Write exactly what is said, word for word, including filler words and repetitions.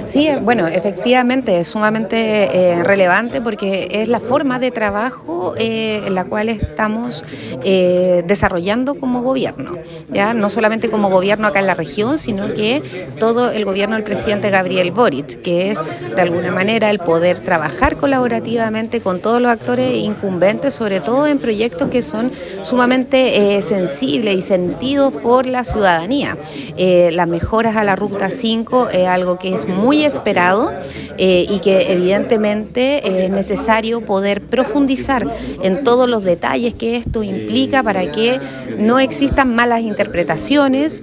Sí, eh, bueno, efectivamente es sumamente eh, relevante porque es la forma de trabajo eh, en la cual estamos eh, desarrollando como gobierno, ya no solamente como gobierno acá en la región, sino que todo el gobierno del presidente Gabriel Boric, que es de alguna manera el poder trabajar colaborativamente con todos los actores incumbentes, sobre todo en proyectos que son sumamente eh, sensibles y sentidos por la ciudadanía. Eh, las mejoras a la Ruta cinco es algo que es muy esperado eh, y que evidentemente es necesario poder profundizar en todos los detalles que esto implica para que no existan malas interpretaciones.